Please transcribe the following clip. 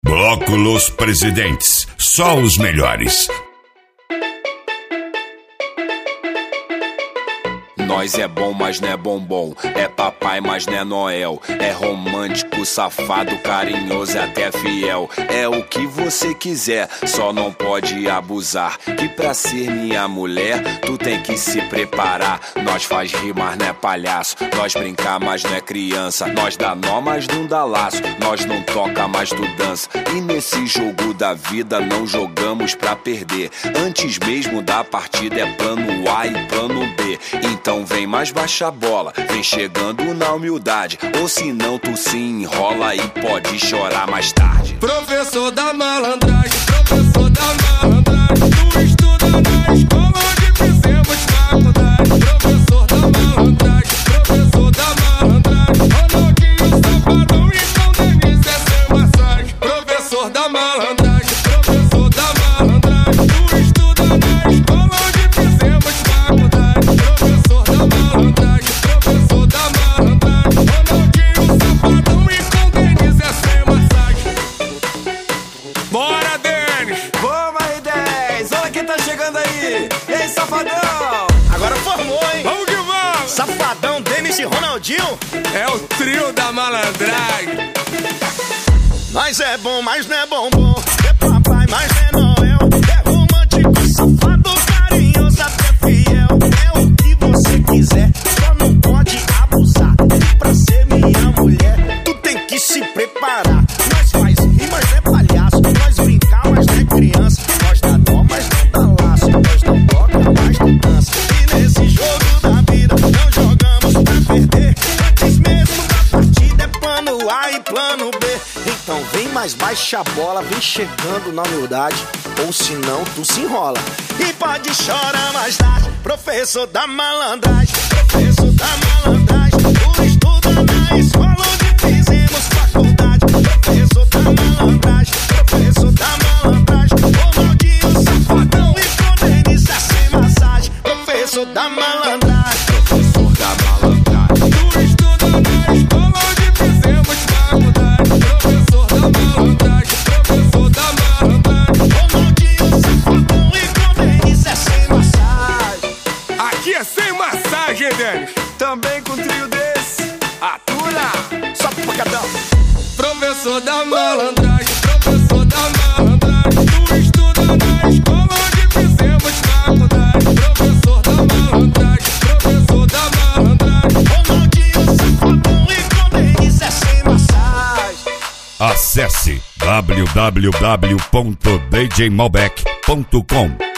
Bloco Los Presidentes, só os melhores. Nós é bom, mas não é bombom. É papai, mas não é Noel. É romântico, safado, carinhoso e até fiel. É o que você quiser, só não pode abusar. Que pra ser minha mulher, tu tem que se preparar. Nós faz rir, mas não é palhaço. Nós brincar, mas não é criança. Nós dá nó, mas não dá laço. Nós não toca, mas tu dança. E nesse jogo da vida não jogamos pra perder. Antes mesmo da partida é plano A e plano B. Então vem mais baixa a bola, vem chegando na humildade. Ou senão tu se enrola e pode chorar mais tarde. Professor da malandragem, professor da malandragem. Tu estuda na escola onde fizemos faculdade. Professor da malandragem, professor da malandragem. Ronaldinho, Safadão e São Denise é sem massagem. Professor da malandragem, professor da malandragem. Tu estuda na escola onde fizemos faculdade. Professor da malandragem, professor da malandragem. Ronaldinho, Safadão e São Denise é sem massagem. Bora, Denis! Vamos aí, 10! Olha quem tá chegando aí! Ei, Safadão! Agora formou, hein? Vamos que vamos! Safadão, Denis e Ronaldinho. É o trio da malandragem. Nós é bom, mas não é bombom. É papai, mas não é Noel. É romântico, safado, carinhoso, até fiel. É o que você quiser, só não pode abusar. E pra ser minha mulher, tu tem que se preparar. Nós faz rir, mas não é palhaço. Nós brincar, mas não é criança. Nós dá dó, mas não dá laço. Nós não toca, mas não dança. E nesse jogo da vida, não jogamos pra perder. Antes mesmo da partida é plano A e plano B. Então vem mais baixa a bola, vem chegando na humildade. Ou senão tu se enrola e pode chorar mais tarde. Professor da malandragem, professor da malandragem. Tu estuda na escola onde fizemos faculdade. Professor da malandragem, professor da malandragem. Ronaldinho, Safadão e São Denise é sem massagem. Professor da malandragem, Professor da malandragem. Tu estuda na escola onde fizemos faculdade. Professor da malandragem, professor da malandragem. Ronaldinho, Safadão e São Denise é sem massagem. Aqui é sem massagem, Denis. Também com um trio desse, atura! Só pro pacadão. Professor da malandragem, professor da malandragem. Tu estuda na escola onde fizemos faculdade. Professor da malandragem, professor da malandragem. Ronaldinho, Safadão e São Denise é sem massagem. Acesse www.djmalbec.com